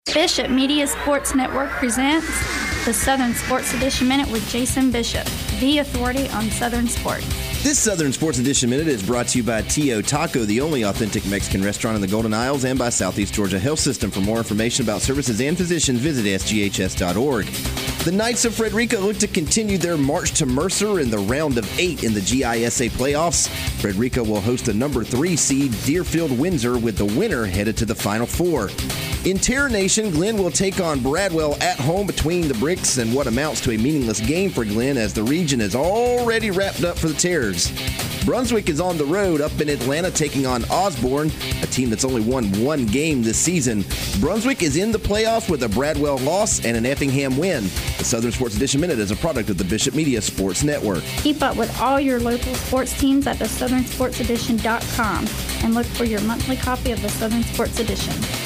Bishop Media Sports Network presents the Southern Sports Edition Minute with Jason Bishop, the authority on Southern sports. This Southern Sports Edition Minute is brought to you by Tio Taco, the only authentic Mexican restaurant in the Golden Isles, and by Southeast Georgia Health System. For more information about services and physicians, visit sghs.org. The Knights of Frederica look to continue their march to Mercer in the round of 8 in the GISA playoffs. Frederica will host the number 3 seed Deerfield Windsor, with the winner headed to the Final Four. In Terror Nation, Glenn will take on Bradwell at home between the bricks in what amounts to a meaningless game for Glenn, as the region is already wrapped up for the Terrors. Brunswick is on the road up in Atlanta taking on Osborne, a team that's only won one game this season. Brunswick is in the playoffs with a Bradwell loss and an Effingham win. The Southern Sports Edition Minute is a product of the Bishop Media Sports Network. Keep up with all your local sports teams at thesouthernsportsedition.com and look for your monthly copy of the Southern Sports Edition.